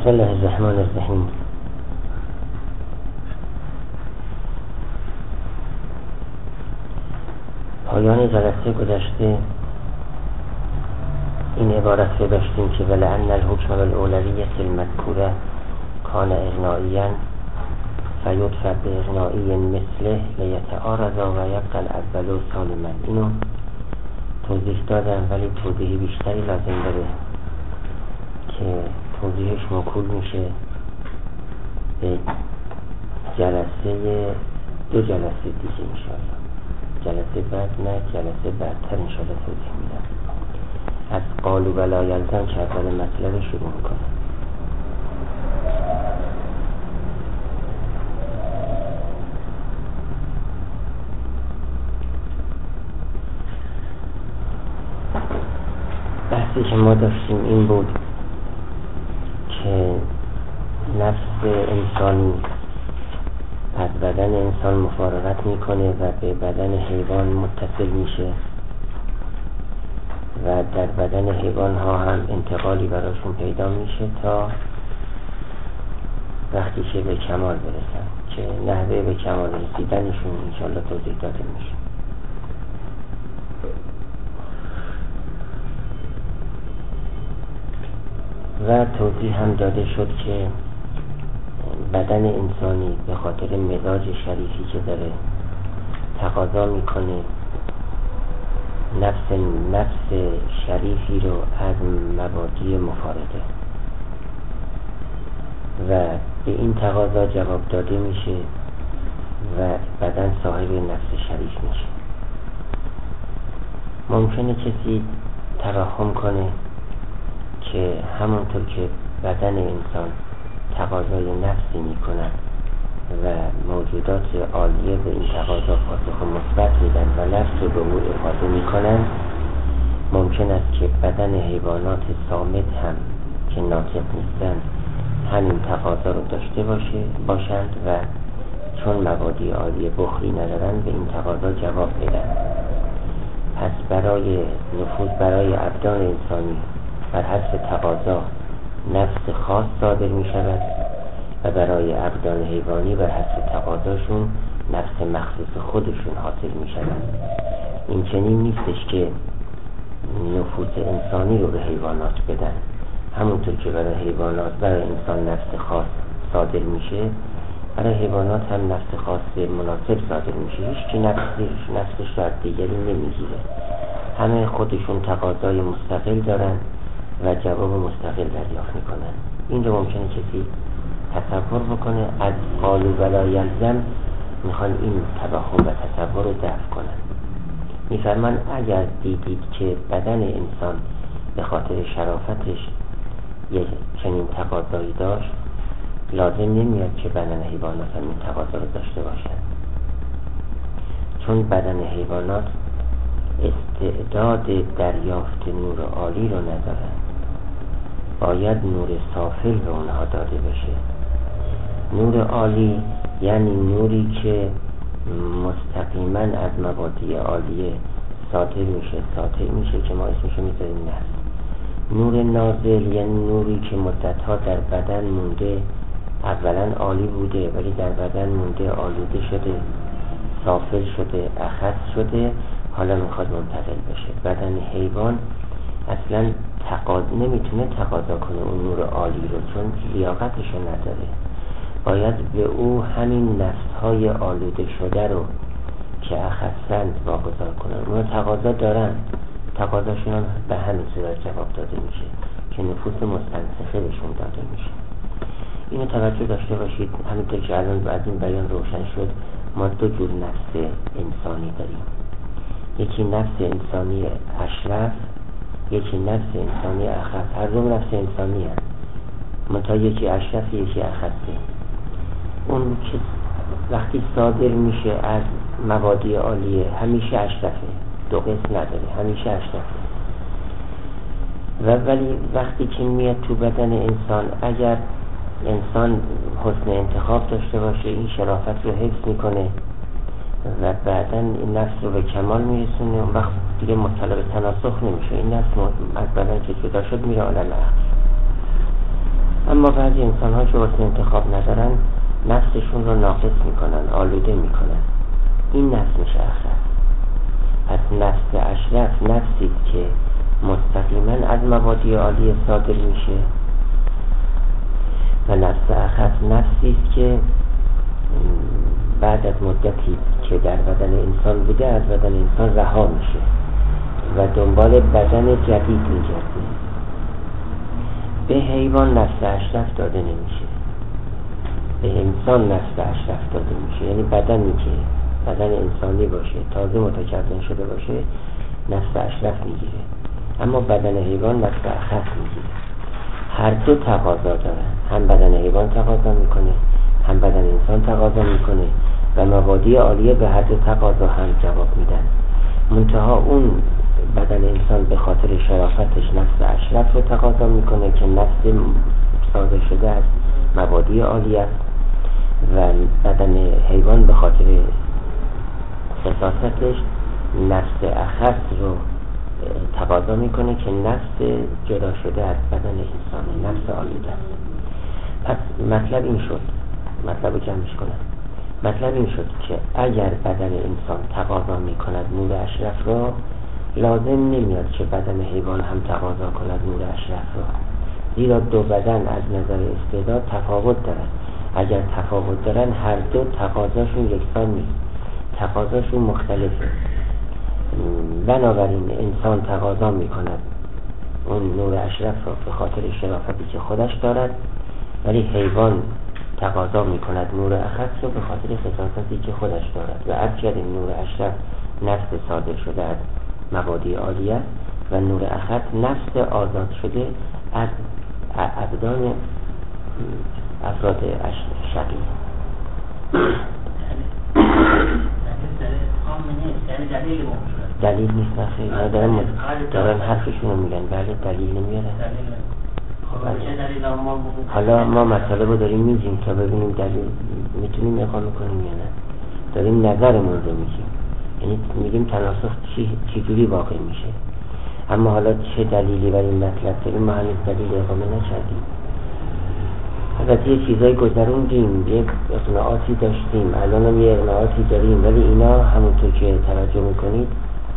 بسم الله الرحمن الرحیم. پایان جلسه گذشته این عبارت رو داشتیم که ولعن الحکم والاولویة المذکوره کان اغنائیا فیدفع باغنائی مثله لیتعارض و یبقى الاول سالما. اینو توضیح دادم ولی توضیح بیشتری لازم داره که توضیحش موکول میشه به دو جلسه دیگه انشاءالله. جلسه بعد نه، جلسه بعدتر انشاءالله توضیح میدم. از قالوا ولا یلزم که اول مطلب شروع میکنم. بحثی که ما داشتیم این بود که نفس انسانی از بدن انسان مفارقت میکنه و به بدن حیوان متصل میشه و در بدن حیوان ها هم انتقالی براشون پیدا میشه تا وقتی که به کمال برسن، که نحوه به کمال رسیدنشون انشالله توضیح داده میشه. و توضیح هم داده شد که بدن انسانی به خاطر مزاج شریفی که داره تقاضا میکنه نفس شریفی رو از مبادی مفارقه و به این تقاضا جواب داده میشه و بدن صاحب نفس شریف میشه. ممکنه کسی ترحم کنه که همونطور که بدن انسان تقاضای نفسی میکنن و موجودات عالیه به این تقاضا پاسخ مثبت میدن و نفس رو به او افاده میکنن، ممکن است که بدن حیوانات صامت هم که ناطق نیستن همین تقاضا رو داشته باشند و چون مبادی عالیه بخلی ندارن به این تقاضا جواب بدن. پس برای نفوذ برای ابدان انسانی بر حسب تقاضا نفس خاص صادر می شود و برای ابدان حیوانی بر حسب تقاضاشون نفس مخصوص خودشون حاصل می شود. این چنین نیستش که نفوذ انسانی رو به حیوانات بدن. همونطور که برای حیوانات برای انسان نفس خاص صادر میشه، برای حیوانات هم نفس خاص مناسب صادر میشه. هیچ کی نفسش رو از دیگری نمیگیره. همه خودشون تقاضای مستقل دارن و جواب مستقل دریافت میکنن. این رو ممکنه کسی تصور بکنه. از قالوا ولا یلزم میخوان این توهم و تصور رو دفع کنن. میفرمان اگر دیدید که بدن انسان به خاطر شرافتش یک چنین تقاضایی داشت، لازم نمیاد که بدن حیوانات هم این تقاضا رو داشته باشن، چون بدن حیوانات استعداد دریافت نور عالی رو ندارن. باید نور سافل به اونها داده بشه. نور عالی یعنی نوری که مستقیما از مبادی عالیه ساطع میشه که ما اسمشو میذاریم نفس. نور نازل یعنی نوری که مدتها در بدن مونده، اولا عالی بوده ولی در بدن مونده، آلوده شده، سافل شده، اخذ شده، حالا میخواد منتقل بشه. بدن حیوان اصلا نمیتونه تقاضا کنه اون نور عالی رو، چون لیاقتشو نداره. باید به او همین نفسهای آلوده شده رو که اخذند واگذار کنن. اون تقاضا دارن، تقاضاشون هم به همین صورت جواب داده میشه که نفوس مستنسخه بهشون داده میشه. اینو توجه داشته باشید. همینطور که الان بعد این بیان روشن شد، ما دو جور نفس انسانی داریم. یکی نفس انسانی اشرف، یکی نفس انسانی اخف. هر دو نفس انسانی هست، منتها یکی اشرف یکی اخفه. اون که وقتی صادر میشه از مبادی عالیه همیشه اشرفه، دو قسم نداره، همیشه اشرفه. ولی وقتی که میاد تو بدن انسان، اگر انسان حسن انتخاب داشته باشه، این شرافت رو حفظ میکنه و بعداً این نفس رو به کمال میرسونه، اون وقت دیگه مبتلا به تناسخ نمیشه. این نفس از بدن که جدا شد میره عالم عقل. اما بعضی انسان ها که واسه انتخاب ندارن نفسشون رو ناقص میکنن، آلوده میکنن. این نفس میشه اخرس. پس نفس اشرف نفسی که مستقیما از مبادی عالی صادر میشه و نفس اخرس نفسی است که بعد از مدتی که در بدن انسان بوده از بدن انسان رها میشه و دنبال بدن جدید میگرده. به حیوان نفس اشرف داده نمیشه، به انسان نفس اشرف داده میشه. یعنی بدنی که بدن انسانی باشه، تازه متکون شده باشه، نفس اشرف میگیره، اما بدن حیوان نفس اخرس میگیره. هر دو تقاضا دارن، هم بدن حیوان تقاضا میکنه هم بدن انسان تقاضا میکنه و مبادی عالیه به هر دو تقاضا هم جواب میدن. منتها اون بدن انسان به خاطر شرافتش نفس اشرف رو تقاضا میکنه که نفس صادر شده از مبادی عالی است و بدن حیوان به خاطر خصاصتش نفس اخرس رو تقاضا میکنه که نفس جدا شده از بدن انسانی، نفس آلوده است. پس مطلب این شد، مطلب جمعش کنم، مطلب این شد که اگر بدن انسان تقاضا میکند نور اشرف را، لازم نمیاد که بدن حیوان هم تقاضا کند نور اشرف را، زیرا دو بدن از نظر استعداد تفاوت دارند. اگر تفاوت دارن هر دو تقاضاشون یکسان نیست، تقاضاشون مختلفه. بنابراین انسان تقاضا میکند اون نور اشرف را به خاطر شرافتی که خودش دارد، ولی حیوان تقاضا میکند نور اخرس را به خاطر خصاصتی که خودش دارد و ابجد نور اشرف نفس صادر شده از مبادی عالیه و نور اخرس نفس آزاد شده از ابدان افراد شقی. دلیل نیست نخیر، دارن حرفشون رو میگن. بله دلیل نمیارن. حالا ما مسئله رو داریم میگیم تا ببینیم دلیل میتونیم اقامه کنیم یا نه. داریم نظرمون رو میگیم، یعنی میگیم تناسخ چجوری واقع میشه. اما حالا چه دلیلی برای این مطلب داریم ما هنوز دلیل اقامه نکردیم. البته یه چیزای گذروندیم، یه اقناعاتی داشتیم، الان هم یه اقناعاتی داریم، ولی اینا همونطور که توجه میکنید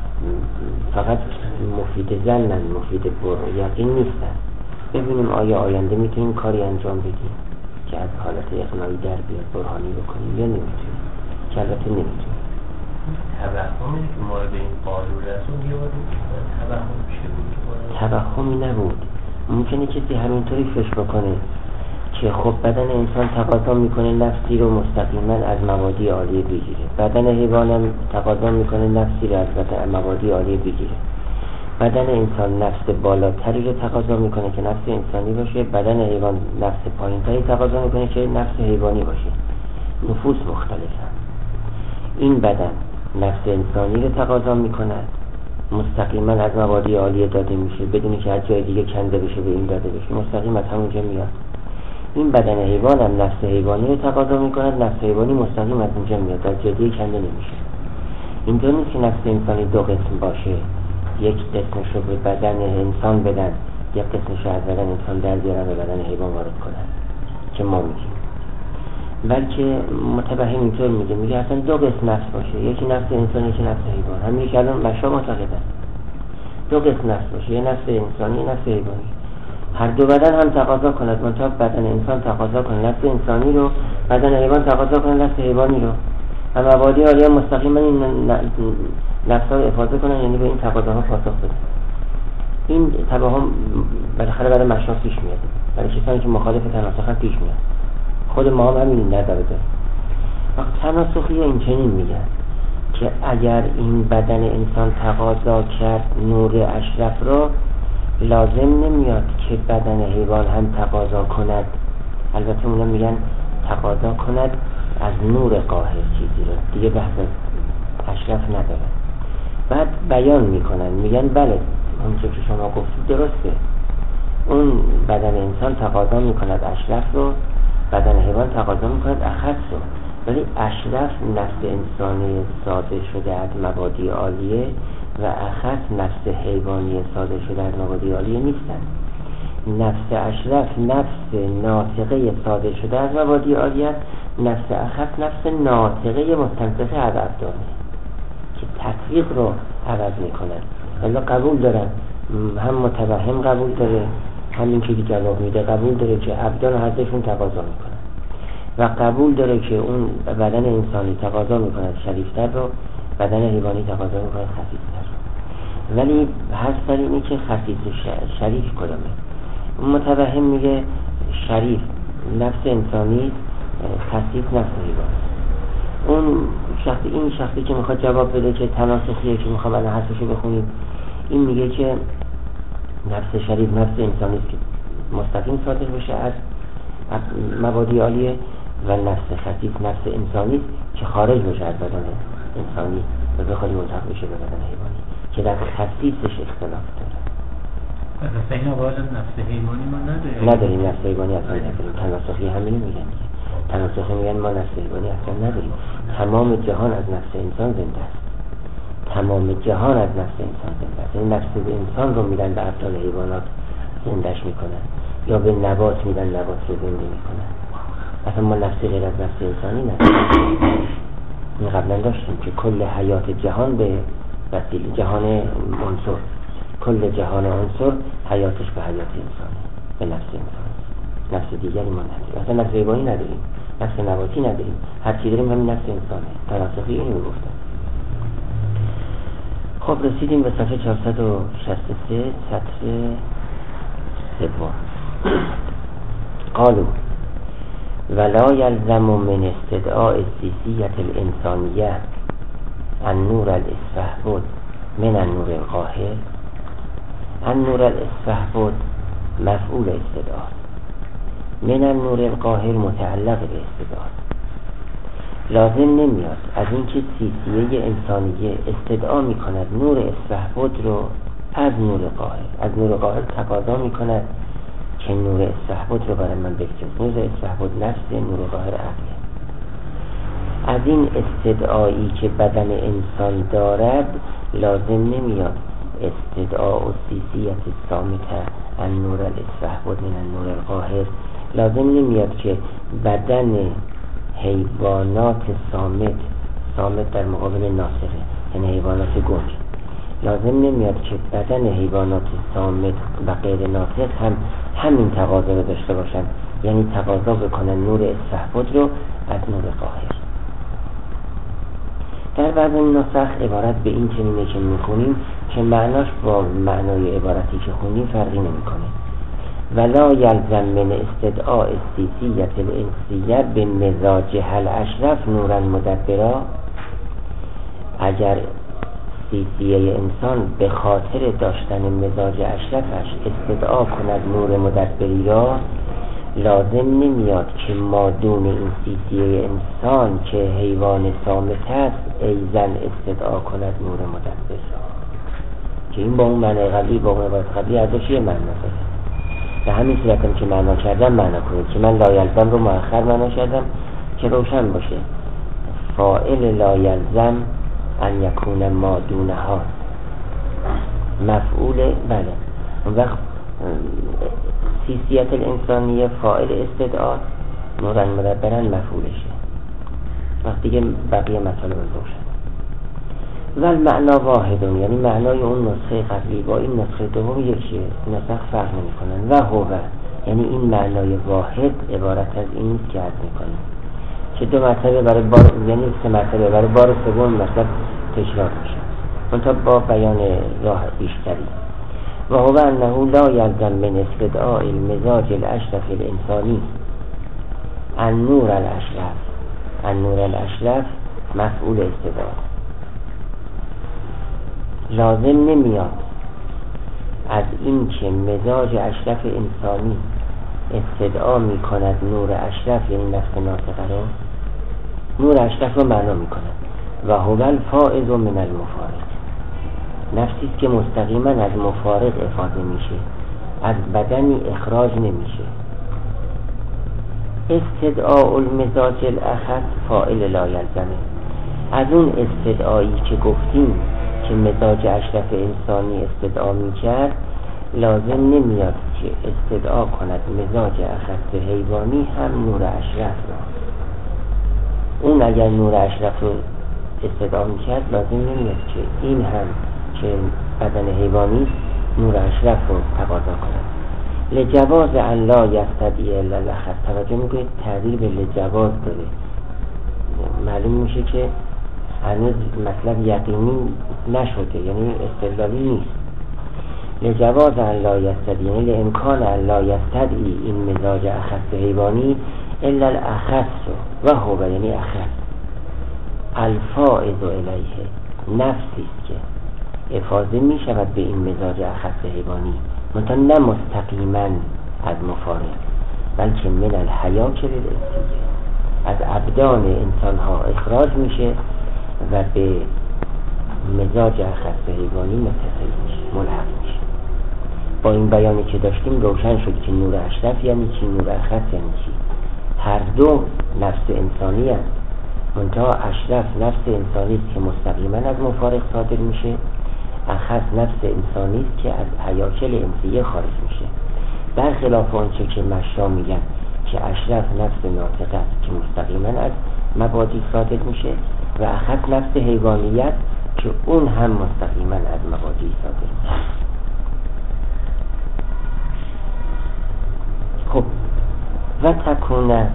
فقط مفید زنن، مفید یقین نیستن. ببینیم آیا آینده میتونیم کاری انجام بدیم که از حالت اقناعی در بیاد برهانی بکنیم یا نمیتونیم، که البته نمیتونیم. توهمی که ما به این قانون رسون بیاوریم، توهم چه بود؟ توهمی نبود. ممکنه کسی همینطوری فکر بکنه که خب بدن انسان تقاضا میکنه نفسی رو مستقیما از مبادی عالیه بگیره، بدن حیوان هم تقاضا میکنه نفسی رو از مبادی عالیه بگیره. بدن انسان نفس بالاتری رو تقاضا میکنه که نفس انسانی باشه، بدن حیوان نفس پایینتری تقاضا میکنه که نفس حیوانی باشه. نفوس مختلفه. این بدن نفس انسانی رو تقاضا میکنه، مستقیما از مبادی عالیه داده میشه بدونی که از جای دیگه کنده بشه به این داده بشه، مستقیم از همونجا میاد. این بدن حیوان هم نفس حیوانی رو تقاضا میکند، نفس حیوانی مستقیم از اینجا میاد، از جای دیگه کنده نمیشه. اینطور نیست که نفس انسانی دو قسم باشه، یک قسمش رو به بدن انسان بدن، یک قسمش رو از بدن انسان در بیارن به بدن حیوان وارد کنن که ما میگیم. بلکه متبهم اینطور میگه اصلا دو قسم نفس باشه، یکی نفس انسانی یکی نفس حیوان. همین که الان مشا معتقدن دو قسم نفس باشه، یه نفس انسانی یه نفس حیوانی. هر دو بدن هم تقاضا کند، منتها بدن انسان تقاضا کنه نفس انسانی رو، بدن حیوان تقاضا کنه نفس حیوانی رو. و مبادی عالیه مستقیما این نفس‌ها رو افاضه کنن، یعنی به این تقاضاها پاسخ بدن. این توهم بالاخره برای مشا پیش میاد، برای کسانی که مخالف تناسخ هم پیش میاد. خود ما هم همین نظر داریم. وقت تناسخی این چنین میگن که اگر این بدن انسان تقاضا کرد نور اشرف را، لازم نمیاد که بدن حیوان هم تقاضا کند. البته اونا میگن تقاضا کند از نور قاهر چیزی را، دیگه بحث اشرف نداره. بعد بیان میکنن، میگن بله اونچه که شما گفتید درسته، اون بدن انسان تقاضا میکند اشرف رو، بدن حیوان تقاضا میکند اخرس رو، ولی اشرف نفس انسانی صادر شده از مبادی عالیه و اخرس نفس حیوانی صادر شده از مبادی عالیه نیستن. نفس اشرف نفس ناطقه صادر شده از مبادی عالیه، نفس اخف نفس ناطقه مستنطقه از ابدانه که تطبیق رو عوض میکنن. ولی قبول دارن، هم متوهم قبول داره، همین که جواب میده قبول داره که ابدان حضرشون تقاضا میکنن و قبول داره که اون بدن انسانی تقاضا میکنه شریفتر رو، بدن حیوانی تقاضا میکنه خفیفتر رو. ولی هر سر اینه که خفیف شریف کدامه؟ متوهم میگه شریف نفس انسانی، خفیف نفس حیوانی. اون شخصی، این شخصی که میخواد جواب بده که تناسخیه که میخوام الان حرفشو بخونیم، این میگه که نفس شریف نفس انسانی است که مستقیم صادر بشه از مبادی عالیه و نفس خفیف نفس انسانی است که خارج بشه از بدن انسانی و بخواد ملحق بشه به بدن حیوانی که در خصیصش اختلاف داره. مثلا این آواز نفس حیوانی ما نداریم نفس حیوانی اصلا نداریم. تناسخی همینو میگن دیگه. تناسخی میگن ما نفس حیوانی اصلا نداریم. تمام جهان از نفس انسان زنده است. تمام جهان از نفس انسان زنده است. این نفس انسان رو میدن به ابطال حیوانات زندهش میکنن یا به نبات میدن نبات رو زنده میکنن. اصلا ما نفسی غیر از نفس انسانی نداریم. این قبلا داشتیم که کل حیات جهان به وسیله جهان عنصر، کل جهان عنصر حیاتش به حیات انسانی، به نفس انسان. نفس دیگری ما نداریم. اصلا نفس حیوانی نداریم، نفس نباتی نداریم. هر چی داریم همین نفس انسانه. تناسخی اینو گفتن. خب رسیدیم به صفحه 463 سطر سوم. قالوا ولا يلزم من استدعاء السیسیة الانسانیه النور الاستحبود من النور القاهر. النور الاستحبود مفعول استدعاء، من النور القاهر متعلق به استدعاء. لازم نمیاد از اینکه سیسیه انسانیه استدعا میکند نور استحبود رو از نور قاهر، از نور قاهر تقاضا میکند که نور استحبود رو برای من بفرست. نور استحبود نفس، نور قاهر عقله. از این استدعایی که بدن انسان دارد لازم نمیاد استدعاء و سیسیت الصامته النور الاستحبود من النور القاهر، لازم نمیاد که بدن حیوانات صامت در مقابل ناطقه یعنی حیوانات گنج، لازم نمیاد که بدن حیوانات صامت و غیر ناطق هم همین تقاضا رو داشته باشن، یعنی تقاضا بکنن نور استحبود رو از نور قاهر. در بعض نسخ عبارت به این چنینه که میخونیم که معناش با معنای عبارتی که خوندیم فرقی نمیکنه. ولا یلزم من استدعاء السیسیة الانسیه به مزاج الاشرف نورا مدبرا. اگر سیسیه انسان به خاطر داشتن مزاج اشرفش استدعا کند نور مدبری را، لازم نمیاد که مادون این سیسیه انسان که حیوان صامت است ایزن استدعا کند نور مدبر را، که این با اون معنی قبلی با اون عبارت قبلی ازش یه معنی داره. به همین صورت هم که معنا کردم معنا کنید که من لایلزم رو مؤخر معنا کردم که روشن باشه. فاعل لایلزم ان یکون ما دونها، مفعول بله اون وقت سیسیت الانسانیه فاعل استدعا، نورن مدبرن مفعولشه. وقت دیگه بقیه مطالب روشن. ول معنا واحدون، یعنی معنای اون نسخه قبلی با این نسخه دوم یکیه، نسخ فرق نمی کنن. و هو، یعنی این معنای واحد عبارت از این نیست که عرض میکنیم که دو مرتبه برای بار، یعنی سه مرتبه برای بار سوم مطلب تکرار میشه منتها با بیان راه بیشتری. و هو انه لا یلزم من استدعاء المزاج الاشرف الانسانی النور الاشرف. النور الاشرف مفعول استدعا. لازم نمیاد از این که مزاج اشرف انسانی استدعا می کند نور اشرف یعنی نفس ناطقه رو، نور اشرف رو معنا می کند. و هو الفائز من المفارق، نفسی که مستقیما از مفارق افاده میشه، از بدنی اخراج نمیشه. استدعاء المزاج الاخص فاعل لا یلزمه. از اون استدعایی که گفتیم که مزاج اشرف انسانی استدعا میکرد، لازم نمیاد که استدعا کند مزاج اخص حیوانی هم نور اشرف را. اون اگر نور اشرف رو استدعا میکرد لازم نمیاد که این هم که بدن حیوانی نور اشرف رو تقاضا کند. لجواز ان لا یستدعی الا الاخص. توجه میکنید تعبیر به لجواز داره، معلوم میشه که هنوز مطلب یقینی نشده، یعنی استدلالی نیست. لجواز ان لا یستدعی، یعنی لامکان ان لا یستدعی این مزاج اخص حیوانی الا الاخص و هو، یعنی اخص الفائض الیه، نفسی است که افاضه می شود به این مزاج اخص حیوانی، منتها نه مستقیما از مفارق، بلکه من الحیاکل الانسیه، از ابدان انسان ها اخراج میشه و به مزاج اخص حیوانی متصل میشه، ملحق میشه. با این بیانی که داشتیم روشن شد که نور اشرف یعنی چی، نور اخص یعنی چی. هر دو نفس انسانی است، منتها اشرف نفس انسانی است که مستقیما از مفارق صادر میشه، اخص نفس انسانی است که از حیاکل انسیه خارج میشه. برخلاف آنچه که مشا میگن که اشرف نفس ناطقه است که مستقیما از مبادی صادر میشه و اخص نفس حیوانیت که اون هم مستقیما از مبادی صادر میشه. خب و تکونه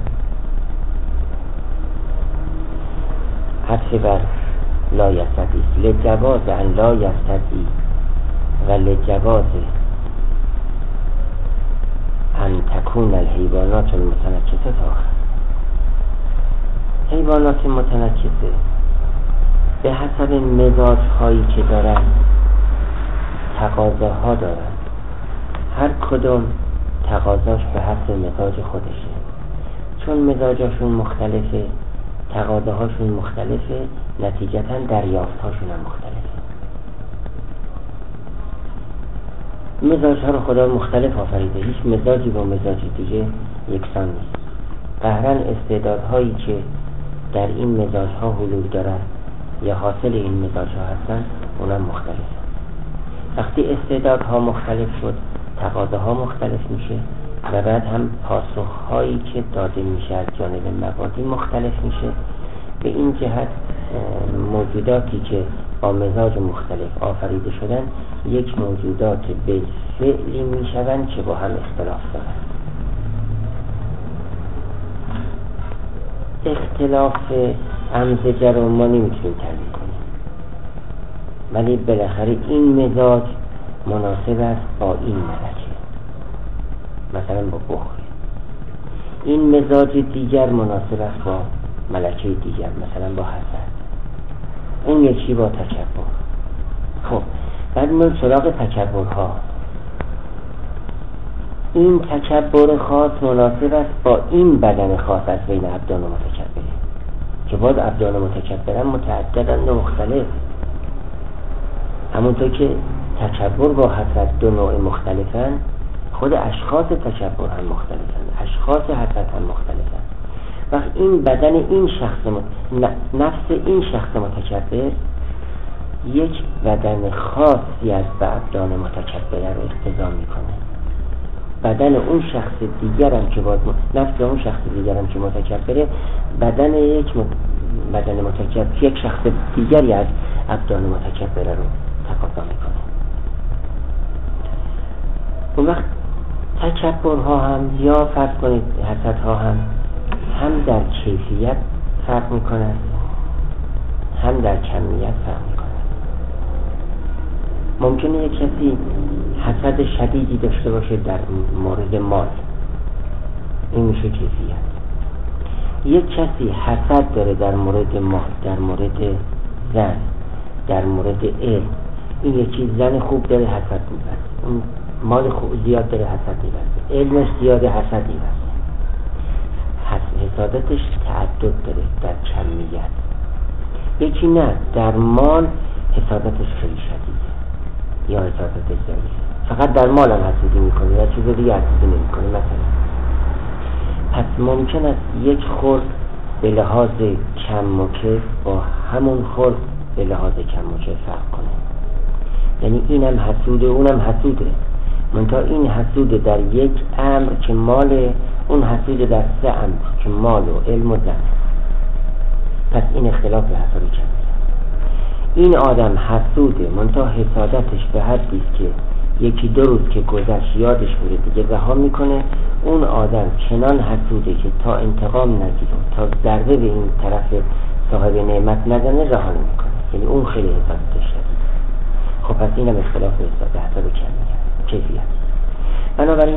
عطف بر لا یستدعی، لجواز ان لا یستدعی و لجواز ان تکون الحیوانات المتنکسه آخر. حیوانات متنکسه به حسب مزاج هایی که دارن تقاضاها دارن، هر کدوم تقاضاش به حسب مزاج خودشه. چون مزاجاشون مختلفه، تقاضاهاشون مختلفه، نتیجتاً دریافتهاشون هم مختلفه. مزاجها رو خدا مختلف آفریده، هیچ مزاجی با مزاج دیگه یکسان نیست. قهرن استعدادهایی که در این مزاجها حلول دارن یا حاصل این مزاجها هستن اونم مختلفه. وقتی استعدادها مختلف شد تقاضاها مختلف میشه و بعد هم پاسخهایی که داده میشه از جانب مبادی مختلف میشه. به این جهت موجوداتی که با مزاج مختلف آفریده شدن یک موجودات بالفعلی میشوند که با هم اختلاف دارن. اختلاف امزجه رو ما نمیتونیم تعیین کنیم، ولی بالاخره این مزاج مناسب است با این ملکه، مثلا با بخل. این مزاج دیگر مناسب است با ملکه دیگر، مثلا با حسد. اون یکی با تکبر. خب بعد میریم سراغ تکبرها. این تکبر خاص مناسب است با این بدن خاص از بین ابدان متکبره، که باز ابدان متکبرن متعددند و مختلف. همونطور که تکبر با حسد دو نوع مختلفن، خود اشخاص تکبر هم مختلفن، اشخاص حسد هم مختلفن. وقت این بدن این شخص نفس این شخص متکبر یک بدن خاصی از ابدان متکبره رو اقتضا میکنه. بدن اون شخص دیگر هم که باز نفس اون شخص دیگر هم که متکبره، بدن بدن متکبر یک شخص دیگری از ابدان متکبره رو تقاضا میکنه. اون وقت تکبرها هم یا فرض کنید حسدها هم در کیفیت فرق میکنن، هم در کمیت فرق میکنن. ممکنه یک کسی حسد شدیدی داشته باشه در مورد مال، این میشه کیفیت. یک کسی حسد داره در مورد مال، در مورد زن، در مورد علم. این یکی زن خوب داره حسد میبرد، اون مال خوب زیاد داره حسد میبرد، علمش زیاده حسد میبرد. حسادتش تعدد داره در کمیت. یکی نه، در مال حسادتش خیلی شدیده یا حسادتش ضعیفه، فقط در مال هم حسودی میکنه یا چیز دیگه حسودی نمیکنه. مثلا پس ممکن است یک خرد به لحاظ کم و کیف با همون خرد به لحاظ کم و کیف فرق کنه. یعنی اینم حسوده اونم حسوده، منتها این حسود در یک امر که مال اون حسود در 3 امر که مال و علم و زن. پس این اختلاف به حساب کمیت. این آدم حسوده، منتها حسادتش به حدی است که 1-2 روز که گذشت یادش میره دیگه رها میکنه. اون آدم چنان حسوده که تا انتقام نگیره، تا ضربه به این طرف صاحب نعمت نزنه رها نمیکنه. یعنی اون خیلی حسادتش شدید. خب پس اینم اختلاف به حساب کیفیت. بنابراین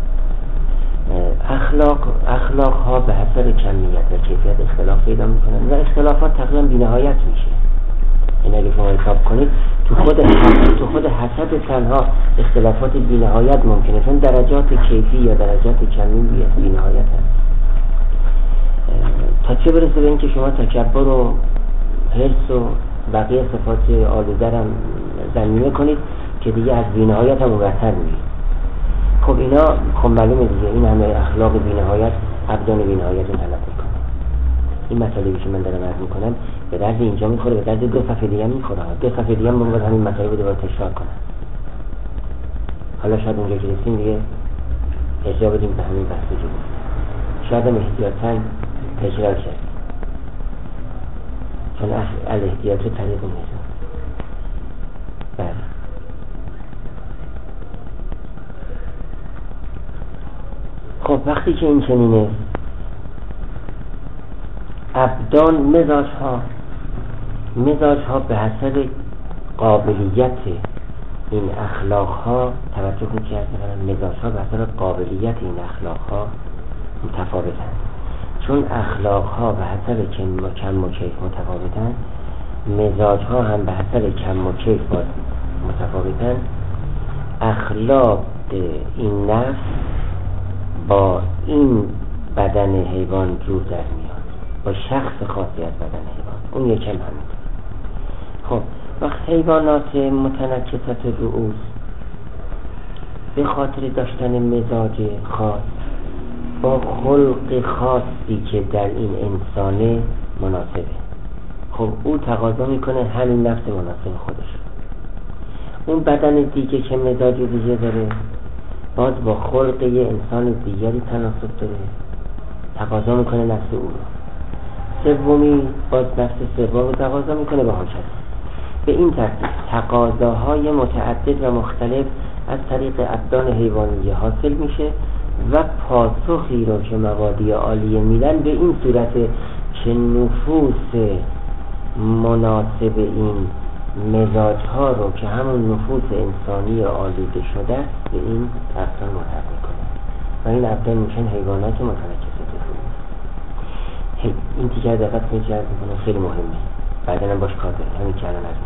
اخلاق ها به حسب کمیت و کیفیت اختلاف پیدا میکنن و اختلافات تقریبا بی‌نهایت میشه. این اگه شما حساب کنید تو خود حسد تنها اختلافات بی‌نهایت ممکنه، چون درجات کیفی یا درجات کمی بی‌نهایت هست. تا چه برسه به این که شما تکبر و حرص و بقیه صفات آلوده هم ضمیمه کنید که دیگه از بی‌نهایت هم اونورتر میرید. خب اینا خب معلومه دیگه این همه اخلاق بی‌نهایت ابدان بی‌نهایت رو تلف میکنه. این مطالبی که من دارم عرض میکنم به درد اینجا میخوره، به درد 2 صفحه دیگه هم میخوره. 2 صفحه دیگه هم باید همین مطالب رو دوباره تکرار کنم. حالا شاید اونجا که رسیم دیگه ارجاع بدیم به همین بحثی که گفتم. شاید هم احتیاطاً تکرار شد، چون الاحتیاط رو طریق میشه. بله. خب وقتی که این چنینه، ابدان مزاج ها به حسب قابلیت این اخلاق ها، توجه کنید که مزاج ها به حسب قابلیت این اخلاق ها متفاوتند. چون اخلاق ها به حسب کم و کیف متفاوتند، مزاج ها هم به حسب کم و کیف متفاوتند. اخلاق این نفس با این بدن حیوان جور در میاد، با شخص خاصی از بدن حیوان، اون یکم همین. خب وقت حیوانات متنکسات رؤوس به خاطر داشتن مزاج خاص با خلق خاصی که در این انسانه مناسبه، خب او تقاضا میکنه همین نفس مناسب خودش. اون بدن دیگه که مزاج دیگه داره باز با خلق یه انسان دیگری تناسب داره، تقاضا میکنه نفس او رو. سومی باز نفس سوم رو تقاضا میکنه با هاشد. به این ترتیب تقاضاهای متعدد و مختلف از طریق ابدان حیوانی حاصل میشه و پاسخی رو که مبادی عالیه میدن به این صورت که نفوس مناسب این مزاج ها رو که همون نفوس انسانی آلوده شده به این ابدان متعلق میکنه و این ابدان میشن حیوانات متنکسات رؤوس. این تیکه دقت کنید که خیلی مهمه، بعدا هم باش کار داریم. همین که الان از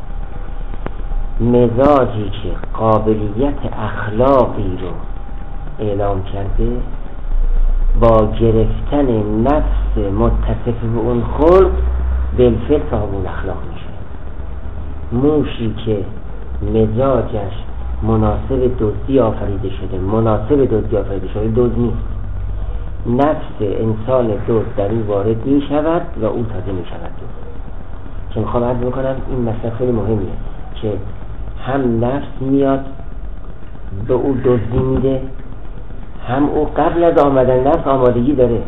مزاجی که قابلیت اخلاقی رو اعلام کرده با گرفتن نفس متصف به اون خلق بالفعل صاحب اون اخلاق میشه. موشی که مزاجش مناسب دزدی آفریده شده دزد نیست، نفس انسان دزد در این وارد می شود و او تازه می شود دزد. که میخوام عرض بکنم این مسئله خیلی مهمیه که هم نفس میاد به او دزدی میده، هم او قبل از آمدن نفس آمادگی داره.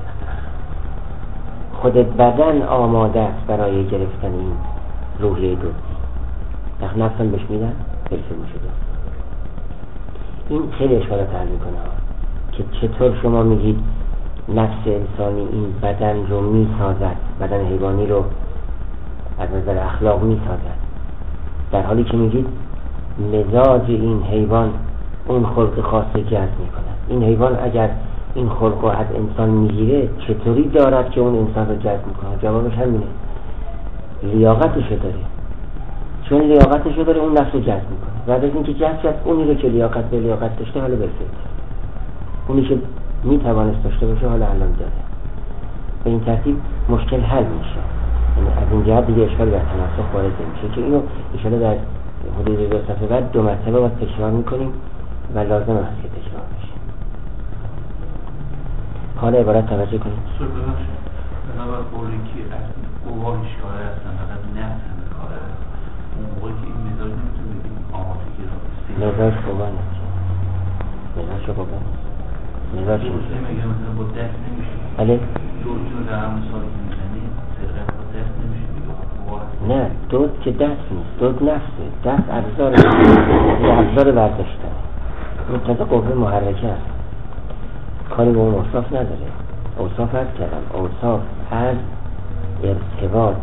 خود بدن آماده است برای گرفتن این روحیه دزدی، وقت نفس هم بهش میدن بلفه میشه دزد. این خیلی اشکالات حل میکنه که چطور شما میگید نفس انسانی این بدن رو میسازد، بدن حیوانی رو از نظر اخلاق میسازد، در حالی که میگید مزاج این حیوان اون خلق خاصی جذب میکنه. این حیوان اگر این خلق رو از انسان میگیره چطوری دارد که اون انسان رو جذب میکنه؟ جوابش همینه، لیاقتشو داره. چون لیاقتشو داره اون نفس رو جذب میکنه. بعد از اینکه جذب شد اونی رو که لیاقت داشته حالا بالفعل، اونی که میتوانست داشته باشه حالا الان داره. به این ترتیب مشکل حل میشه. یعنی از این جهت دیگه اشکال در تناسخ وارد نمیشه که اینو ان در حدود 2 صفحه بعد 2 مرتبه باید تکرار میکنیم و لازم هست که تکرار بشه. حالا عبارت توجه کنید. بنابرای قولی که از قواهش کاره هستن فقط نفس همه کاره هست، اون موقعی که این مزاج نمیتونه بگیم آمادگی را مزاج قوا نمیشه. مزاج قوه نیست. مزاج چی میشه؟ میگه مثلا با دست نمیشه. بله؟ دو در هم مثال که میزنی سرقت با دست نمیشه دیگه. نه، دود که دست نیست، دود نفسه. دست ابزار برداشتن. منتظر قوه محرکه است، کاری به اون اوصاف نداره. اوصاف هست کردم، اوصاف از ارتباط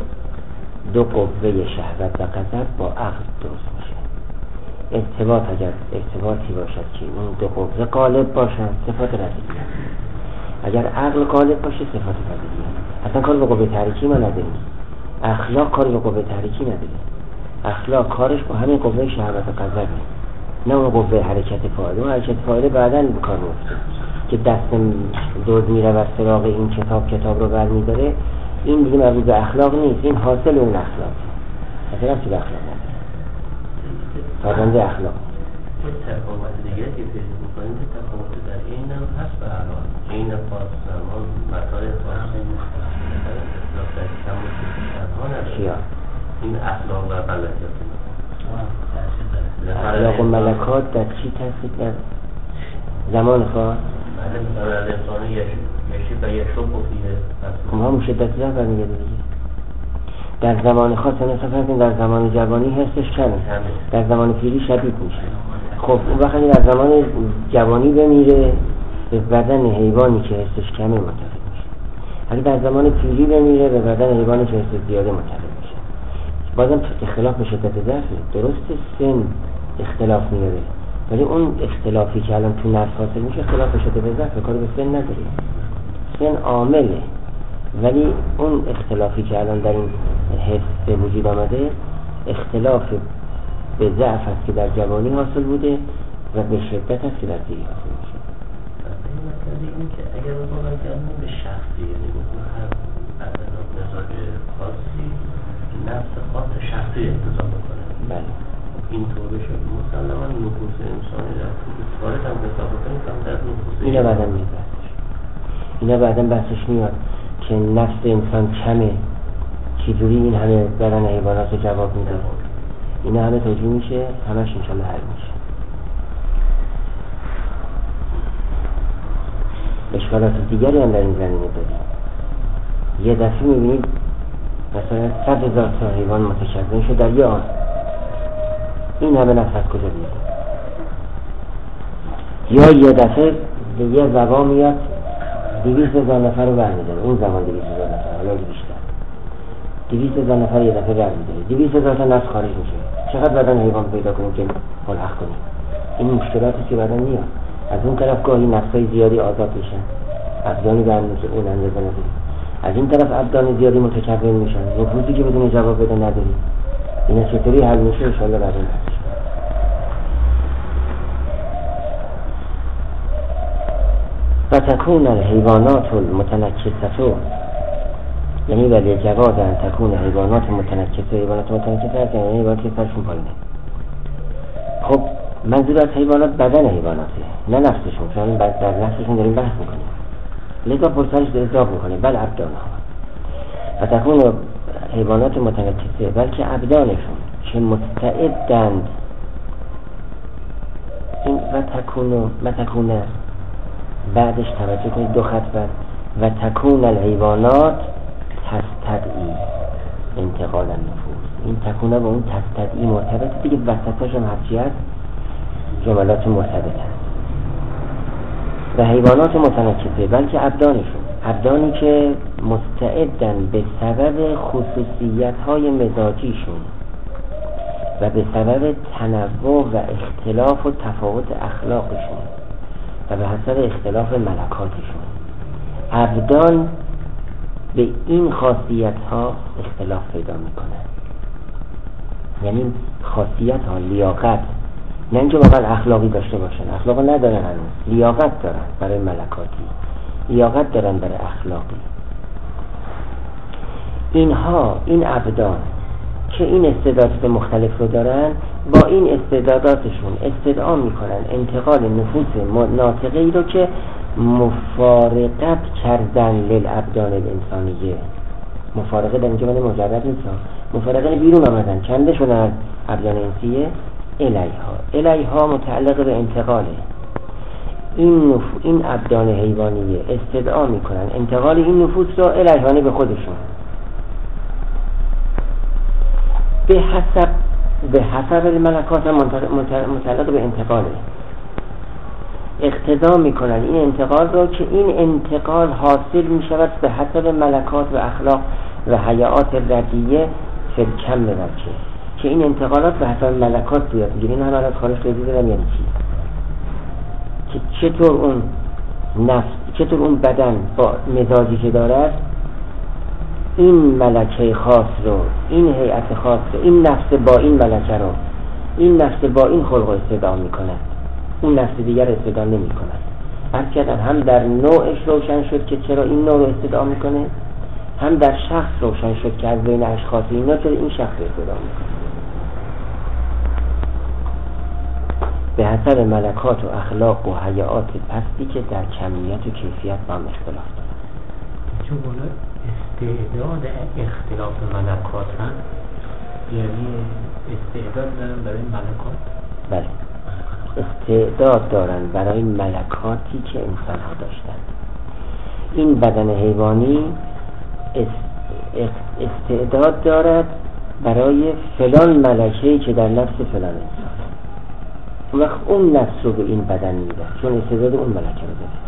دو قوه شهوت و غضب با عقل درست میشه. ارتباط اگر ارتباطی باشد که اون دو قوه غالب باشن، صفات رضیه. اگر عقل غالب باشه، صفات رضیه. اصلا کار به قوه تحریکی ما نداریم. اخلاق کاری به قوه تحریکی نداره. اخلاق کارش با همین قوه شهوت و غضبه، نه اون قوه حرکت فاعله. اون حرکت فاعله بعداً به کار میفته که دست دزد میره و سراغ این کتاب رو برمی‌داره. این دیگه مربوط به اخلاق نیست، این حاصل اون اخلاق. مثلا چی اخلاق نداره؟ فرزنده اخلاق. این تفاوت دیگه که پیدا می‌کنیم، تفاوت در این هم هست به هر حال. این خاص زمان مسائل خاصی اصلاح در کم و چیا؟ این اخلاق و ملکات. اخلاق و ملکات در چی تاثیر در زمان خاص؟ بله، مثلا از انسان یشی و یشو بخیه ما هم شدت زن برمیگه دیگه. در زمان خاص مثلا در زمان جوانی حسش کمه، در زمان پیری شدید میشه. خب اون وقتی در زمان جوانی بمیره، به بدن حیوانی که حسش کمه منتقل میشه. اگه در زمان پیری بمیره، به بدن حیوانی که حسش زیاده منتقل میشه. بازم اختلاف به شدت ضعفه. درسته سن اختلاف میاره، ولی اون اختلافی که الان تو نفس حاصل میشه اختلاف به شدت ضعفه، کاری به سن نداره. سن عامله، ولی اون اختلافی که الان در این حس به وجود آمده اختلاف به ضعف است که در جوانی حاصل بوده و به شدت است که در پیری حاصل میشه. این مسئله این که اگر واقعا کردیم به شخصی، یعنی بکنه هر مزاج خاصی نفس خاص شخصی اقتضا بکنه. بله. این طور بشه مسلما نفوس انسانی در وارد هم حساب بکنیم کم در نفوس اینا بعدا میاد بحثش. اینا بعدا بحثش میاد که نفس انسان کمه، چجوری این همه بدن حیوانات رو جواب میده. اینا همه توجیه میشه، همش انشالله حل میشه. اشکالات دیگری هم در این زمینه داریم. یه دفعه میبینید مثلا 100,000 تا حیوان متشکل شد در یه آن. این همه نفس از کجا میاد؟ یا یه دفعه به یه زبان میاد 200,000 نفر رو برمیداره. اون زمان 200,000 نفر، حالا بیشتر 200,000 نفر یه دفعه برمیداره. 200,000 تا نفس خارج میشه. چقدر بدن حیوان پیدا کنیم که ملحق کنیم؟ این مشکلاتی که بدن میاد. از اون طرف گاهی نفسای زیادی آزاد میشن، ابدانی برمیشه اون اندازه نداری. از این طرف ابدان زیادی متکون میشن، نفوذی که بدون جواب بده نداری. اینا چطوری حل میشه؟ انشالله بعد این بحث. و تکون الحیوانات المتنکسة، یعنی ولی جواز ان تکون حیوانات متنکسة، حیوانات متنکسة هست یعنی حیوانات که سرشون پایینه. خب منظور از حیوانات بدن حیواناته، نه نفسشون، چون در نفسشون داریم بحث میکنیم. لذا پرسرش اضافه میکنه بل ابدانها. و تکون حیوانات متنکسة، بلکه ابدانشون که مستعدند. این و تکون بعدش توجه کنید دو خط بعد و تکون الحیوانات تستدعی انتقال النفوس. این تکونه با اون تستدعی مرتبط دیگه، وسطش هم هرچی هست جملات مرتبط هست. و حیوانات متنکسة بلکه ابدانی که مستعدن به سبب خصوصیت های مزاجیشون و به سبب تنوع و اختلاف و تفاوت اخلاقشون و به حسب اختلاف ملکاتشون، ابدان به این خاصیت ها اختلاف پیدا میکنن. یعنی خاصیت ها لیاقت، نه اینکه واقعا اخلاقی داشته باشن، اخلاق ندارن هنوز، لیاقت دارن برای ملکاتی، لیاقت دارن برای اخلاقی. این ابدان که این استعدادات مختلف رو دارن، با این استعداداتشون استدعا میکنن انتقال نفوس ناطقه‌ای رو که مفارقت کردن للابدان الانسانیه. مفارقه در اینجا معنی مجرد نیست، مفارقه بیرون آمدن، کنده شدن از ابدان انسیه الیها متعلق به انتقاله. این ابدان حیوانیه استدعا میکنن انتقال این نفوس رو الهیانه به خودشون به حسب الملکات متعلق به انتقاله، اقتضا میکنن این انتقال رو که این انتقال حاصل میشود به حسب ملکات و اخلاق و حیات ردیه فی الکم بچه، که این انتقالات به حسب ملکات بیاد میگیره. این هم از خارج توضیح دادم یعنی چی، که چطور اون بدن با مزاجی که دارد این ملکه خاص رو، این هیئت خاص رو، این نفس با این ملکه رو، این نفس با این خلق استدعا میکنه، اون نفس دیگر استدعا نمی کنه. هرچند هم در نوعش روشن شد که چرا این نوع رو استدعا میکنه، هم در شخص روشن شد که از بین اشخاص اینا چرا این شخص رو استدعا میکنه. به حسب ملکات و اخلاق و حیات پستی که در کمیت و کیفیت با هم اختلاف دارن. چون بالا استعداد اختلاف ملکات هم یعنی استعداد دارن برای ملکات؟ بله، استعداد دارن برای ملکاتی که انسان ها داشتن. این بدن حیوانی استعداد دارد برای فلان ملکه‌ای که در نفس فلان انسان، اون وقت اون نفس رو به این بدن میده چون استعداد اون ملکه رو داره.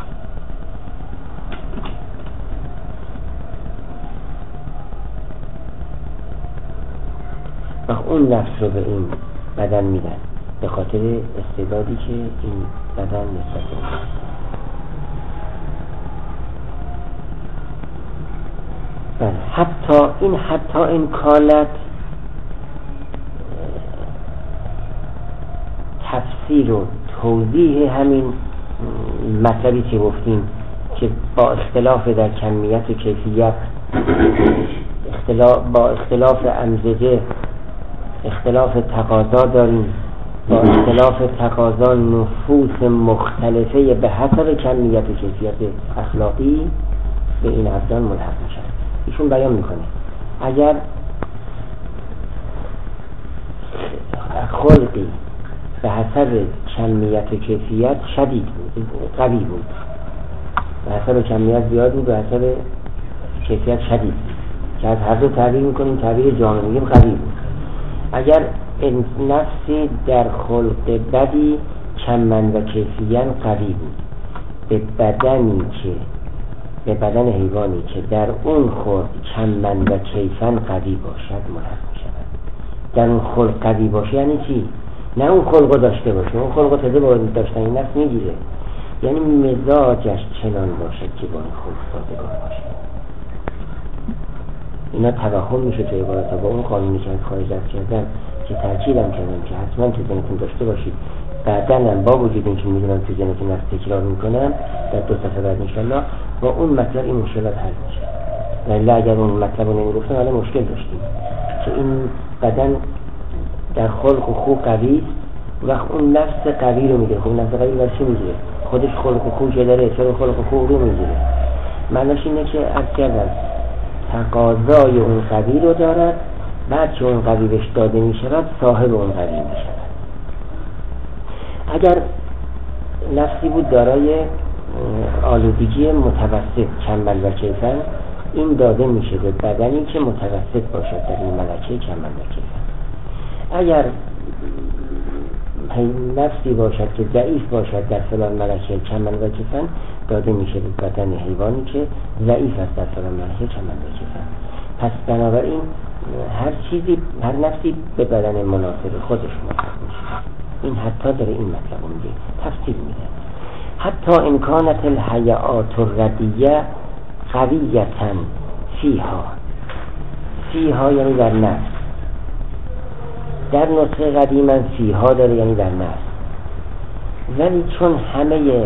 وقت اون نفس رو به این بدن میدن به خاطر استعدادی که این بدن نسبت به اون. بله، حتی امکانت تفسیر و توضیح همین مطلبی که گفتیم که با اختلاف در کمیت و کیفیت، با اختلاف امزجه اختلاف تقاضا داریم، با اختلاف تقاضا نفوس مختلفه به حسب کمیت و کیفیت اخلاقی به این ابدان ملحق میشن. ایشون بیان میکنه اگر خلقی به حسب کمیت و کیفیت شدید بود، قوی بود، به حسب کمیت زیاد بود، به حسب کیفیت شدید بود، که از هر دو تعبیر میکنیم، تعبیر جامع میگیم قوی بود. اگر نفسی در خلق بدی کمن و کیفیت قوی بود به بدن حیوانی که در اون خلق کمن و کیفن قوی باشد ملحق میشود. در اون خلق قوی باشه یعنی چی؟ نه اون خلقو داشته باشه، اون خلقو تازه با داشتن این نفس میگیره، یعنی مزاجش چنان باشد که با این خلق سازگار باشه. اینا توهم میشه توی عبارت با اون قانونی که از خارج از کردن که تاکیدم کردم که حتما تو ذهنتون داشته باشید. بعداً هم با وجود اینکه میدونم تو ذهنتون نفس تکرار میکنم در 2 صفحه بعد انشالله با اون مطلب این مشکلات حل میشه. ولی اگر اون مطلب رو نمیگفتم الان مشکل داشتیم که این بدن در خلق و خو قوی وقت اون نفس قوی رو میگیره. خب نفس قوی برای چی میگیره؟ خودش خلق و خو که داره، چرا خلق و خو رو میگیره؟ معناش اینه که از کردن تقاضای اون قوی رو دارد، بعد که اون قوی بهش داده میشود صاحب اون قوی میشود. اگر نفسی بود دارای آلودگی متوسط کمل و کیفن، این داده میشه به بدنی که متوسط باشد در این ملکه کمل و کیفن. اگر نفسی باشد که ضعیف باشد در فلان ملکه کمل و کیفن، داده میشه به بدن حیوانی که ضعیف است در فلان ملکه کمل و کیفن. پس بنابراین هر نفسی به بدن مناسب خودش ملحق میشه. این حتی داره این مطلب رو میگه، تفسیر میده. حتی امکانت الحیات الردیه قویتن فیها یعنی در نفس. در نسخه قدیما فیها داره یعنی در نفس، ولی چون همه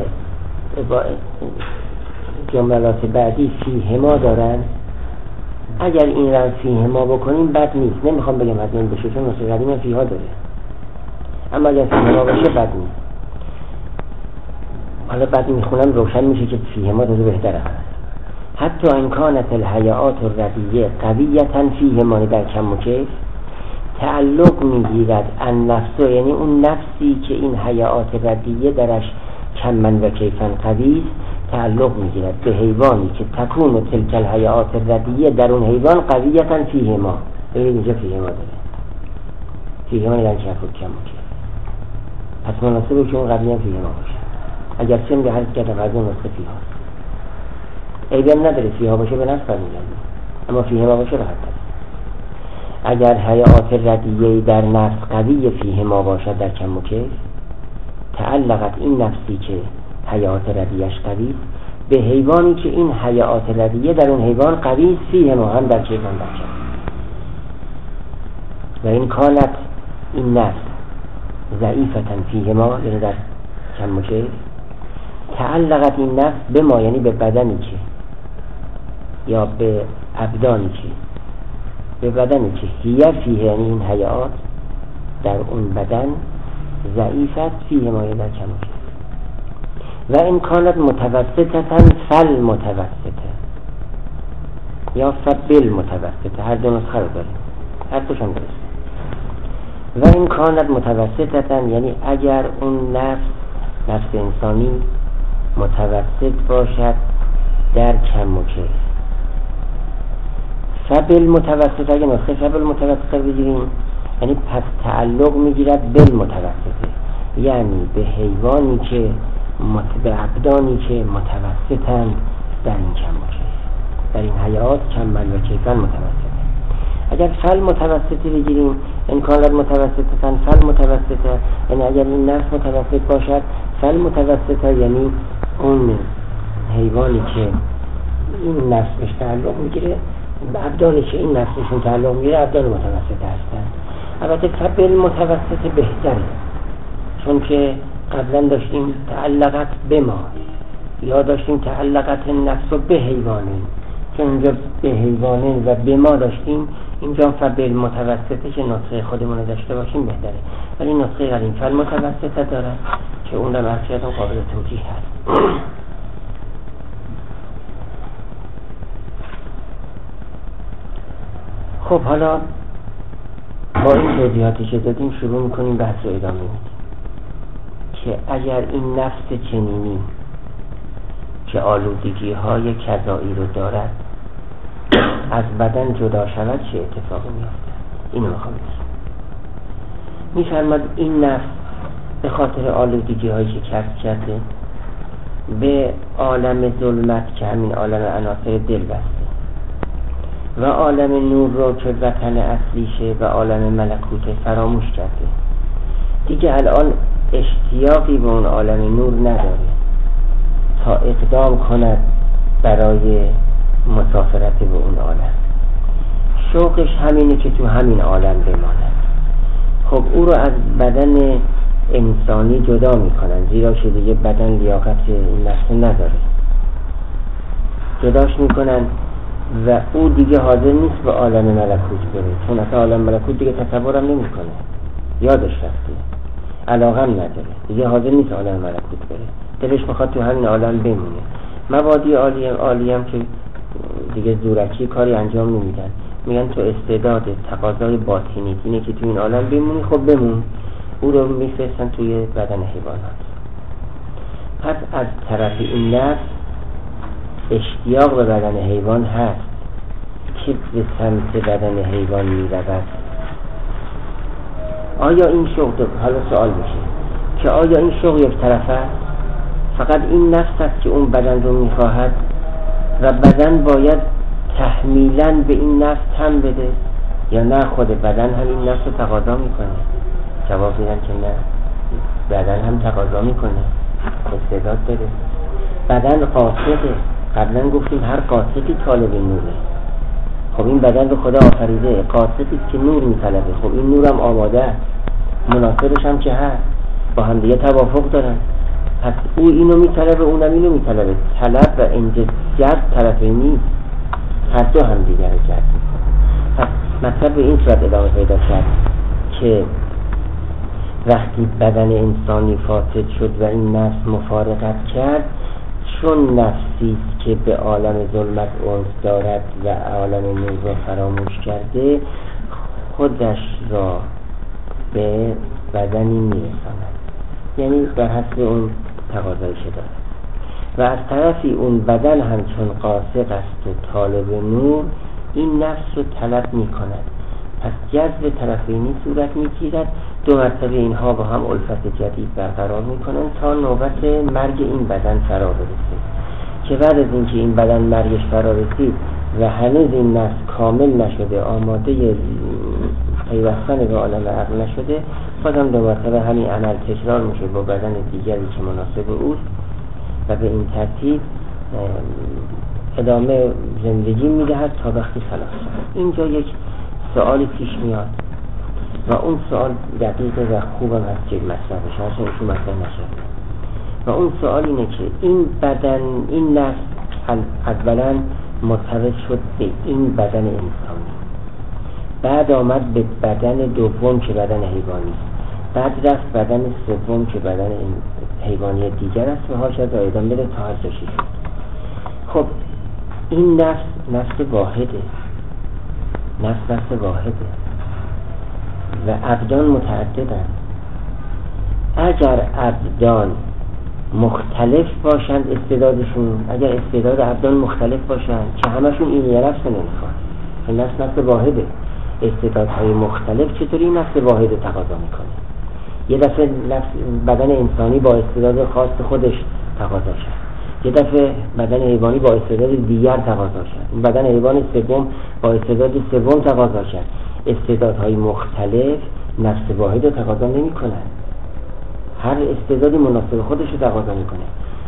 جملات بعدی فیهما دارن، اگر این رو فیهما بکنیم بد نیست. نمیخوام بگم حتما بشه چون نسخه قدیما فیها داره، اما اگر فیهما باشه بد نیست. حالا بعد میخونم روشن میشه که فیهما داره بهتره. حتی امکانت الحیات الردیه قویتن فیهما در کم و کیف تعلق میگیرد ان نفسه، یعنی اون نفسی که این حیات ردیه درش کمن و کیفن قوی تعلق میگیرد به حیوانی که تکون و تلک الحیات الردیه در اون حیوان قویتن فیه ما. ببینید اینجا فیه ما داره، فیه ما یعنی چفت کم میشه، پس مناسبه که اون قوی هم فیه ما باشه. اگر چه میگه حرف کردم از اون نسخه فیه هاست، ایبن نداره فیه ها باشه به نفس فرمیدن، اما فیه ما باشه راحت تر. اگر حیات ردیه در نفس قوی فیه ما باشد در کم و کیف، تعلقت این نفسی که حیات ردیهش قوی به حیوانی که این حیات ردیه در اون حیوان قوی فیه ما هم در کیف هم در کم. و این کانت این نفس ضعیفتن فیه ما یعنی در کم و کیف، تعلقت این نفس به ما یعنی به بدنی که یا به ابدانی که به بدنی که هیه فیه یعنی این حیات در اون بدن ضعیفت فیه ما در کم و کیف. و این کانت متوسطتن فل متوسطه یا فبل متوسطه، هر دو نسخه رو داریم، هر دوشم درسته. و این کانت متوسطتن یعنی اگر اون نفس انسانی متوسط باشد در کم و کیف. فبل متوسطه اگه نسخه فبل متوسطه بگیریم یعنی پس تعلق میگیرد بل متوسطه، یعنی به حیوانی که به ابدانی که متوسطن در این کم و کیف، در این حیات کمن و کیفن متوسطه. اگر فل متوسطی بگیریم این کانت متوسطتن فل متوسطه، یعنی اگر این نفس متوسط باشد فل متوسطه یعنی اون حیوانی که این نفس بهش تعلق میگیره به ابدانی که این نفسشون تعلق میگیره ابدان متوسطه هستن. البته فبل متوسطه بهتره، چون که قبلا داشتیم تعلقت به ما یا داشتیم تعلقت نفس و به حیوانه، چون اینجا به حیوانه و به ما داشتیم، اینجا فبل متوسطه که نسخه خودمون داشته باشیم بهتره. ولی نسخه قدیم فل متوسطه داره که اون رو مرکزیت هم قابل توجیه هست. خب حالا با این توضیحاتی که دادیم شروع میکنیم بحث رو ادامه میدیم که اگر این نفس چنینی که آلودگی های کذایی رو دارد از بدن جدا شود چه اتفاقی میفته؟ اینو میخوام بگم. میفرماد این نفس به خاطر آلودگی هایی که کسب کرده به عالم ظلمت که همین عالم عناصر دل بسته و عالم نور رو که وطن اصلیشه و عالم ملکوت فراموش کرده، دیگه الان اشتیاقی به اون عالم نور نداره تا اقدام کند برای مسافرت به اون عالم. شوقش همینه که تو همین عالم بماند. خب او رو از بدن انسانی جدا میکنن، زیرا که دیگه بدن لیاقت این نفس نداره، جداش میکنن و او دیگه حاضر نیست به عالم ملکوت بره، چون اصلا عالم ملکوت دیگه تصورم نمیکنه، یادش رفته، علاقه هم نداره، دیگه حاضر نیست عالم ملکوت بره، دلش میخواد تو همین عالم بمونه. مبادی عالی هم که دیگه زورکی کاری انجام نمیدن، میگن تو استعداد تقاضای باطنی اینه که تو این عالم بمونی، خب بمون. او رو میفرستن توی بدن حیوانات. پس از طرف این نفس اشتیاق به بدن حیوان هست که به سمت بدن حیوان میرود. آیا این شوق، حالا سوال میشه که آیا این شوق یک طرفه است؟ فقط این نفس است که اون بدن رو میخواهد و بدن باید تحمیلاً به این نفس هم بده، یا نه خود بدن هم این نفس رو تقاضا میکنه؟ جواب میدن که نه، بدن هم تقاضا میکنه، استعداد داره، بدن قاصده. قبلا گفتیم هر قاصدی طالب نوره. خب این بدن رو خدا آفریده، قاصدی که نور میطلبه، خب این نور هم آماده است، مناسبش هم که هست، با هم دیگه توافق دارن. پس او اینو میطلبه، اونم اینو میطلبه، طلب و انجذاب طرفی نیست، هر دو هم دیگر رو جذب میکنن. پس مطلب به این صورت ادامه پیدا کرد که وقتی بدن انسانی فاسد شد و این نفس مفارقت کرد، چون نفسی که به عالم ظلمت انس دارد و عالم نور را فراموش کرده، خودش را به بدنی میرساند. یعنی بر حسب اون تقاضایی که داره. و از طرفی اون بدن همچون قاصد است و طالب نور، این نفس رو طلب می کند. پس جذب طرفینی صورت می گیرد. دو مرتبه اینها با هم الفت جدید برقرار می کنند تا نوبت مرگ این بدن فرا برسه، که بعد از اینکه این بدن مرگش فرا رسید و هنوز این نفس کامل نشده، آماده پیوستن به عالم عقل نشده، بازم دو مرتبه همین عمل تکرار میشه با بدن دیگری که مناسب اوست و به این ترتیب ادامه زندگی میدهد تا وقتی خلاص شد. اینجا یک سوالی پیش میاد و اون سوال دقیقه و خوبم هست که مطرح بشه، هرچند ایشون مطرح نشد. و اون سوال اینه که این بدن، این نفس اولا مرتبط شد به این بدن انسانی، بعد آمد به بدن دوم که بدن حیوانی، بعد رفت بدن سوم که بدن حیوانی دیگر است و هاش از آیدان بده تا هر جاشی شد. خب این نفس واحده، نفس واحده و ابدان متعددن. اگر ابدان مختلف باشند استعدادشون، اگر استعداد ابدان مختلف باشند که همشون این یه نفس نمیخوان، این نفس واحده، استعدادهای مختلف چطوری این نفس واحد رو تقاضا میکنه؟ یه دفعه بدن انسانی با استعداد خاص خودش تقاضا شد، یه دفعه بدن حیوانی با استعداد دیگر تقاضا شد، بدن حیوان سوم با استعداد سوم تقاضا شد. استعدادهای مختلف نفس واحد رو تقاضا نمی کنن، هر استعدادی مناسب خودش رو تقاضا میکنه.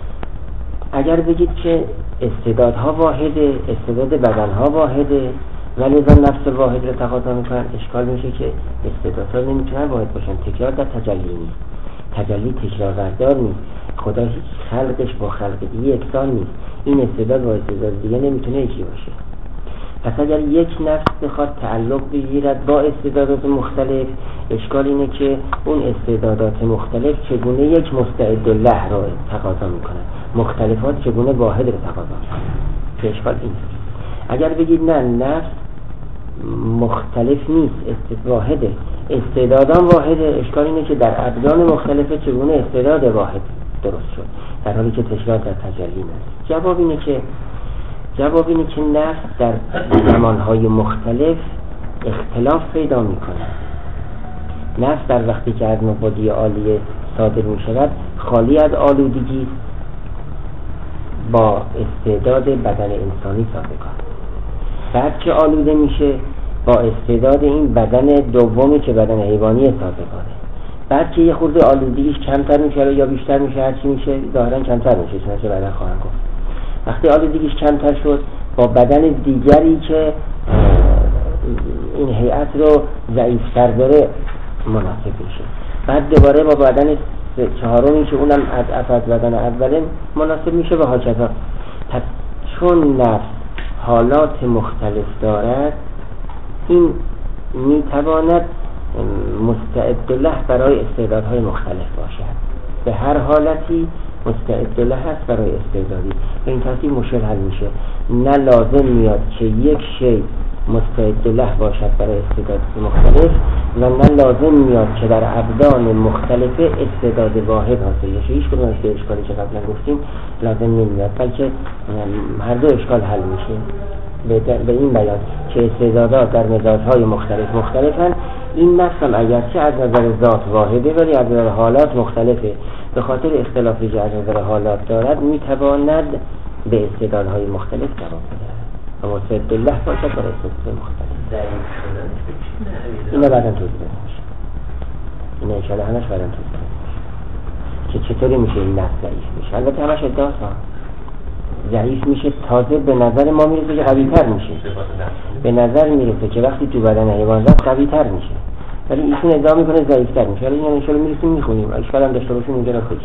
اگر بگید که استعدادها واحده، استعداد بدنها واحده ولی لذا نفس واحد رو تقاضا میکنن، اشکال میشه که استعدادها نمیتونن واحد باشن. تکرار در تجلی نیست، تجلی تکرار بردار نیست. خدا هیچ خلقش با خلق دیگه یکسان نیست. این استعداد با استعداد دیگه نمیتونه یکی باشه. پس اگر یک نفس بخواد تعلق بگیرد با استعدادات مختلف، اشکال اینه که اون استعدادات مختلف چگونه یک مستعد له را تقاضا میکنن، مختلفات چگونه واحد رو تقاضا میکنن، که اشکال اینه. اگر بگید نه، نفس مختلف نیست، واحده، استعدادان واحده، اشکال اینه که در ابدان مختلفه چگونه استعداد واحد درست شد، در حالی که تکرار در تجلی نیست. جواب اینه که نفس در زمانهای مختلف اختلاف پیدا میکنه. نفس در وقتی که از مبادی عالیه صادر میشود خالی از آلودگی با استعداد بدن انسانی سازگار، بعد که آلوده میشه با استعداد این بدن دومی که بدن حیوانی سازگاره، بعد که یه خورده آلودگیش کمتر میشه یا بیشتر میشه، هرچی میشه ظاهرا کمتر میشه، چون بعدا خواهم گفت. وقتی آلودگیش کمتر شد با بدن دیگری که این هیئت رو ضعیفتر داره مناسب میشه، بعد دوباره با بدن چهارمی که اونم از بدن اوله مناسب میشه و هاکذا. پس چون نفس حالات مختلف دارد، این میتواند مستعد له برای استعدادهای مختلف باشد. به هر حالتی مستعد له هست برای استعدادی. به این ترتیب مشکل حل میشه. نه لازم میاد که یک شی مستعد له باشد برای استعدادات مختلف و نه لازم میاد که در ابدان مختلف استعداد واحد حاصل بشه. هیچ کدوم از اشکالی که قبلا گفتیم لازم نمیاد، بلکه هر دو اشکال حل میشه به این بیان که استعدادات در مزاجهای مختلفن. این نفس هم اگرچه از نظر ذات واحده ولی از نظر حالات مختلفه. به خاطر اختلافی که از نظر حالات دارد میتواند به استعدادهای مختلف جواب بدهد و مستعد له باشد برای استعدادهای مختلف. ضعیف شدن اینا بعداً توضیح میشه. اینا انشاءالله همش بعداً توضیح میشه که چطوری میشه این نفس ضعیف میشه. البته همش ادعاست، ضعیف میشه تازه به نظر ما میرسه که قوی تر میشه، به نظر میرسه که وقتی تو بدن حیوان زد قوی تر میشه، ولی ایشون ادعا میکنه ضعیف تر میشه. حالا این انشاءالله میرسیم میخونیم، اشکال هم داشته باشیم اینجا رو بگیم.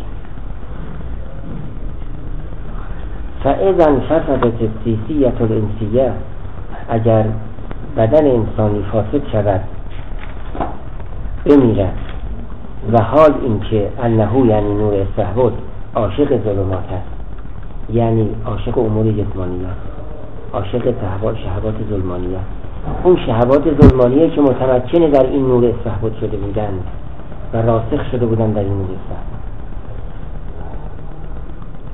فاذا انفسدت السیسیة الانسیه، اگر بدن انسانی فاسد شود بمیرد، و حال این که انه یعنی نور استحبود عاشق ظلمات هست، یعنی عاشق امور جسمانیه، عاشق شهوات ظلمانیه، اون شهوات ظلمانیه که متمکن در این نور استحبود شده بودند و راسخ شده بودند در این نور استحبود.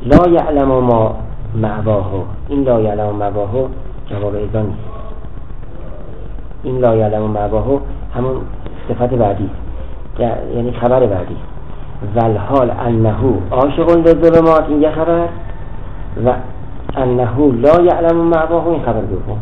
لا یعلم ما معواه. این لا یعلم معواه جواب ایضا نیست. این لا یعلم معواه همون صفت بعدی، یعنی خبر بعدی. والحال انه عاشق للظلمات، این یه خبر، و انه لا یعلم معواه این خبر دوم.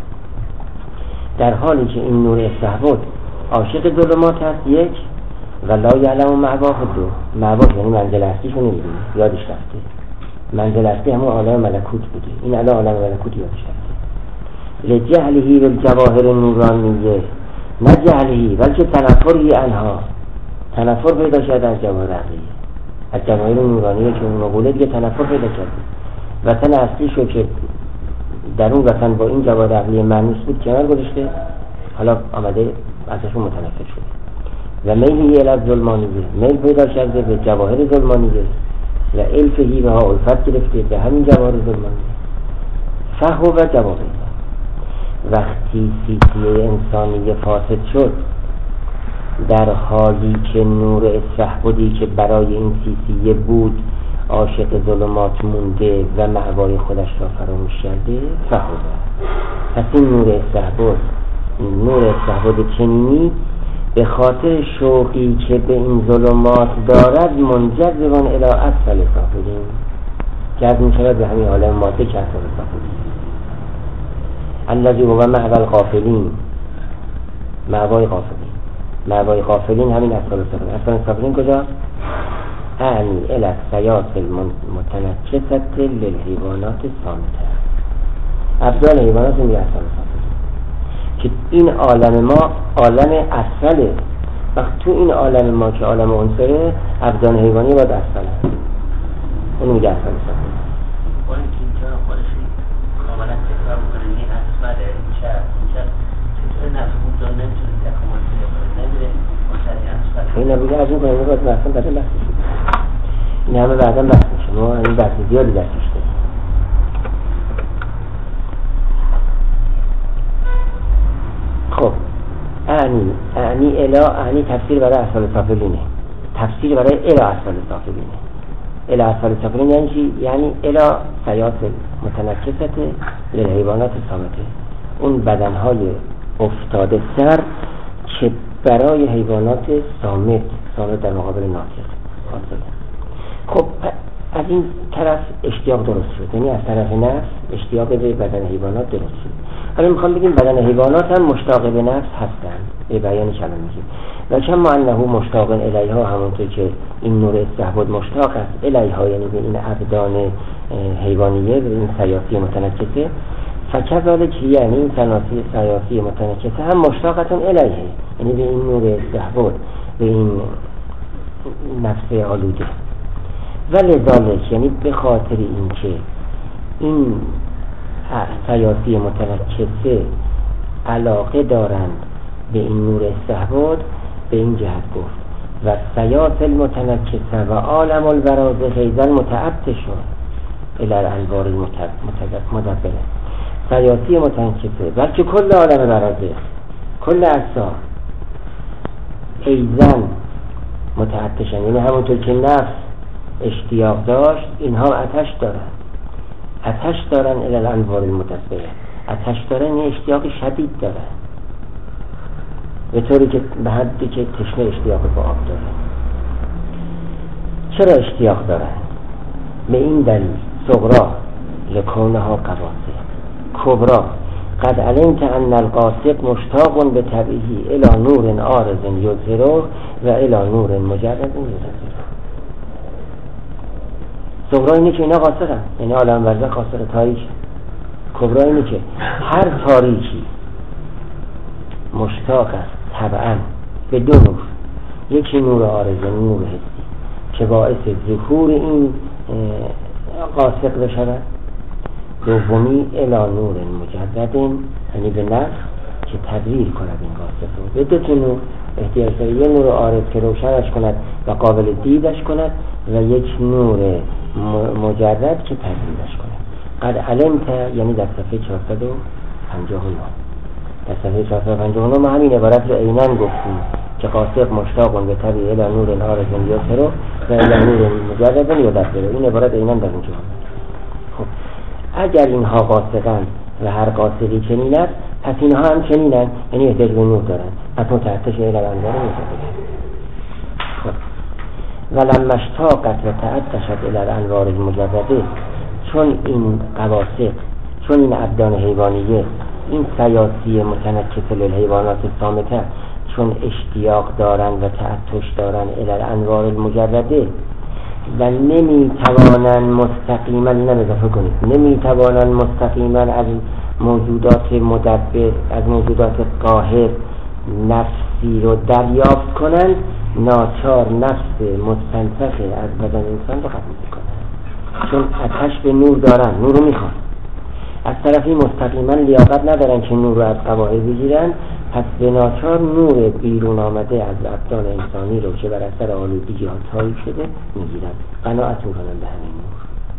در حالی که این نور استحباب عاشق ظلمات هست یک، و لا یعلم معواه دو. معواه یعنی منزل اصلیشو نمیدونه، یادش رفته. منزل اصلی همون عالم ملکوت بوده، این الان عالم ملکوت یادش رفته. لجهله بالجواهر النورانیه، نه جهله بلکه تنفری انها، تنفر پیدا شده از جواهر عقلیه، از جواهر نورانیه که اون مقوله دیگه تنفر پیدا کرده. وطن اصلی شو که در اون وطن با این جواهر عقلیه معنوس بود کنار گذاشته، حالا آمده ازشون متنفر شده. و میلی الى ظلمانیه، میل پیدا کرده به جواهر ظلمانیه و الفهی بها الفت گرفته به همین جواهر ظلمانیه. فهو و جواهر. وقتی سیسیه انسانی فاسد شد، در حالی که نور استحبودی که برای این سیسیه بود عاشق ظلمات مونده و مأوای خودش را فراموش کرده، فهو. پس این نور استحبود چنینی به خاطر شوقی که به این ظلمات دارد منجذبان الی اسفل سافلین، جذب می‌شود به همین عالم ماده که اسفل سافلین، الذی هو مأوى الغافلین، مأوای غافلین همین اسفل سافلین. اسفل سافلین کجا؟ اعنی الی السیاط المتنکسة للحیوانات الصامتة، ابدال حیوانات میگه اسفل سافلین، که این عالم ما عالم اسفله. وقت تو این عالم ما که عالم عنصره، ابدان حیوانی باید اسفله، اونو میگه اسفل سافلین. با اینکه اینجا خودش کاملا تکرار میکنه این اسفله، این چطور نفهمون جا نمیتونه تکامل پیدا کنه، نمیره مشتری اسفله. این نبیده از این کنه باید بحثم بعدا بحث شده، این همه بعدا بحث میشه، ما این بحث زیادی دستش داریم. خب اعنی تفسیر برای اسفل سافلینه، تفسیر برای الی اسفل سافلینه. الی اسفل سافلین یعنی چی؟ یعنی الی سیاط متنکسة للحیوانات الصامتة، اون بدنهای افتاده سر که برای حیوانات صامت در مقابل ناطق حاصله. خب از این طرف اشتیاق درست شد، یعنی از طرف نفس اشتیاق به بدن حیوانات درست شد. حالا میخوام بگیم بدن حیوانات هم مشتاق به نفس هستند، به بیان کلام میگیم. و کما انه مشتاق الیها، همونطور که این نور استحبود مشتاق است الیها، یعنی به این ابدان حیوانیه، به این سیاسی متنکسه، فکذالک یعنی این سیاسی متنکسه هم مشتاقتون الیه، یعنی به این نور استحبود، به این نفس آلوده. ولذالک یعنی به خاطر این که این سیاسی متنکسه علاقه دارند به این نور استحبود، به این جهت گفت و سیاس المتنکسه و عالم البراز خیزن متعبت شد الی الانوار المدبره. سیاسی متنکسه بلکه کل عالم برازه، کل اجزا ایزن متعطشن، یعنی همونطور که نفس اشتیاق داشت، اینها آتش دارن الی الانوار المدبره، آتش دارن، یعنی اشتیاق شدید دارن، به طوری که به حدی که تشنه اشتیاق با آب دارن. چرا اشتیاق دارن؟ به این دلیل صغرا لکونها قواصب، کبرا قد علمت ان القاصب مشتاق به طبعه الی نور عارض یظهره و الی نور مجرد یظهره. صغرا اینه که اینا قاصرن، یعنی عالم برزخ قاصر تاریک. کبرا اینه که هر تاریکی مشتاق است طبعا به دو نور، یکی نور عارض، نور حسی که باعث ظهور این قاصد بشود، دومی الی نور مجدد، یعنی به نفس که تدویر کند این قاصد رو به دو نور احتیاج داره، یه نور عارض که روشنش کند و قابل دیدش کند و یک نور مجرد که تدویرش کند. قد علمت یعنی در صفحه 459، در صفحه 459 ما همین عبارت رو عیناً گفتیم که قاسق مشتاق به طبیعه الی نور العارض یسر و الی نور مجرد یدبر. این عبارت اینا در اینجا. خب اگر اینها قاسقند و هر قاسقی چنین است، پس اینها هم چنینن، یعنی احتیاج به نور دارن، پس متعطش الی الانوار متعطش. خب ولما اشتاقت و تعطشت الی الانوار المجرده، چون این قواسق، چون این ابدان حیوانیه، این سیاسی متنکف للحیوانات صامته، چون اشتیاق دارن و تعطش دارن الی الانوار المجرده و نمیتوانن مستقیما، نمیذافه کنید، نمیتوانن مستقیما از موجودات مدبر، از موجودات قاهر نفسی رو دریافت کنند، ناچار نفس مستنطقه از بدن انسان رو قبول میکنن، چون آتش به نور دارن، نور رو میخوان. از طرفی مستقیما لیاقت ندارن که نور رو از قواهر بگیرن، پس به ناچار نور بیرون آمده از ابدان انسانی رو که بر اثر آلودگی ها تایید شده میگیرن، قناعت میکنن به همین نور.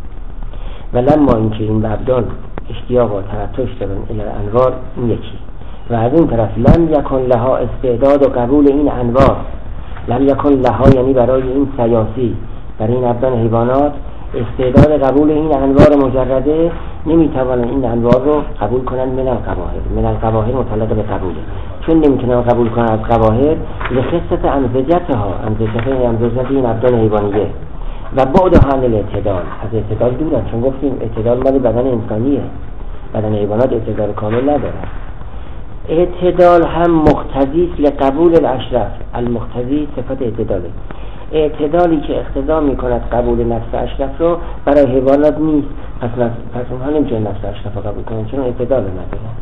ولما اینکه این ابدان اشتیاق و تعطش دارن الی الانوار، این یکی، و از این طرف لم یکن لها استعداد و قبول این انوار، لم یکن لها یعنی برای این سیاسی، برای این ابدان حیوانات استعداد قبول این انوار مجرده، نمیتوانن این انوار رو قبول کنن من القواهر. من القواهر متعلق به قبوله، چون نمیتونن قبول کنن از قواهر لخصت امزجتها، امزجت این ابدان حیوانیه، و بعدها عن الاعتدال، از اعتدال دورن، چون گفتیم اعتدال مال بدن انسانیه، بدن حیوانات اعتدال کامل نداره. اعتدال هم مقتضی است لقبول الاشرف، المقتضی صفت اعتداله، اعتدالی که اقتضا میکند قبول نفس اشرف رو برای حیوانات نیست، پس اونها نمیتونن نفس اشرف رو قبول کنن چون اعتدال ندارن.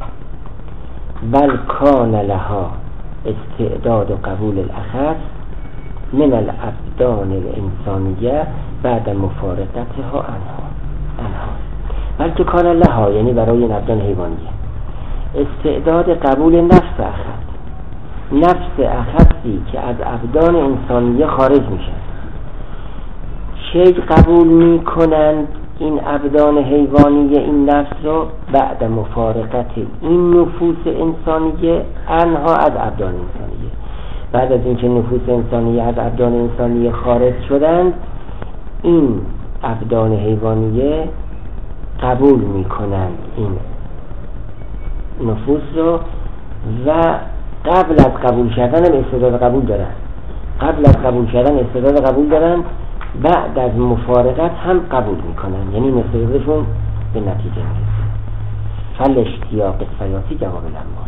بل کان لها استعداد و قبول الاخص من الابدان الانسانیه بعد مفارقتها عنها، بلکه کان لها یعنی برای این ابدان حیوانیه استعداد قبول نفس اخص، نفس اخصی که از ابدان انسانیه خارج میشه. چه قبول میکنند این ابدان حیوانیه این نفس رو؟ بعد مفارقت این نفوس انسانیه انها از ابدان انسانیه، بعد از اینکه نفوس انسانیه از ابدان انسانیه خارج شدند، این ابدان حیوانیه قبول میکنند این نفوس رو، و قبل از قبول کردن هم استعداد قبول دارن، قبل از قبول کردن استعداد قبول دارن، بعد از مفارقت هم قبول میکنن، یعنی استعدادشون به نتیجه میرسه. فالاشتیاق سیاسی جواب لما،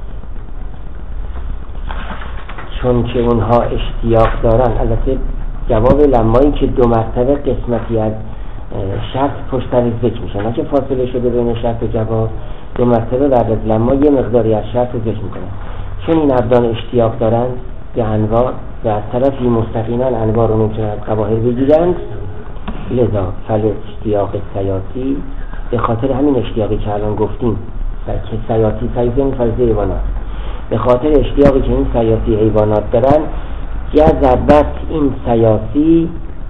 چون که اونها اشتیاق دارن، البته جواب لمایی که دو مرتبه قسمتی از شرط پشت سر ذکر میشن، نه که فاصله شده بین شرط و جواب، دو مرتبه بعد از لما یه مقداری از شرط رو ذکر میکنن. چون این ابدان اشتیاق دارن به انوار و از طرفی مستقیما انوار رو نمیتونن از قواهر بگیرند، لذا فالاشتیاق سیاسی، به خاطر همین اشتیاقی که الان گفتیم که سیاسی این فرضی حیوانات، به خاطر اشتیاقی که این سیاسی حیوانات دارن، جذبت این سیاسی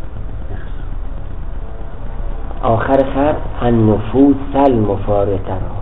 آخر خط النفوس المفارقه را،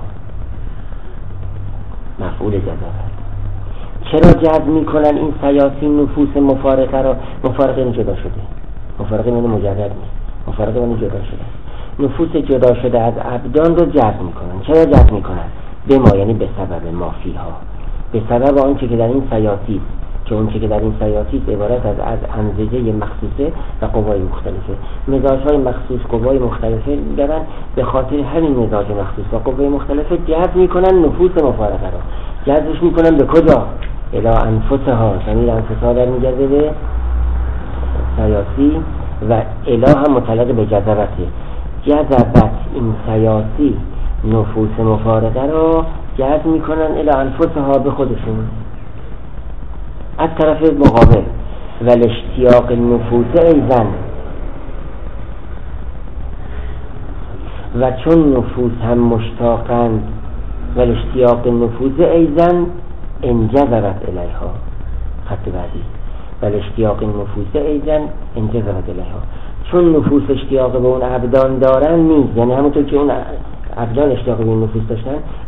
مفعول جذبت. چرا جذب میکنن این سیاسی نفوس مفارقه را؟ مفارقه این جدا شده، مفارقه من مجرد نیست، مفارقه من جدا شده، نفوس جدا شده از ابدان رو جذب میکنن. چرا جذب میکنن؟ به ما یعنی به سبب مافیها، به سبب آنچه که در این سیاسی، که اون چه که در این سیاسی عبارت از انزجه مخصوصه و قوای مختلفه، مزاج‌های مخصوص قوای مختلفه دارن، به خاطر همین مزاج مخصوص و قوای مختلفه جذب میکنن نفوس مفارقه را. جذبش میکنن به کجا؟ الی انفسها، ضمیر انفسها در میگرده به سیاسی و الی هم متعلق به جذبته. جذبت این سیاسی نفوس مفارقه را جذب میکنن الی انفسها، به خودشون. از طرف مقابل والاشتیاق النفوس ایضا، و چون نفوس هم مشتاقند، والاشتیاق النفوس ایضا انجذبت الیها، خط بعدی والاشتیاق النفوس ایضا انجذبت الیها، چون نفوس اشتیاق به اون ابدان دارن نیست، یعنی همونطور که اون ابدان اشتیاق به این نفوس داشتن،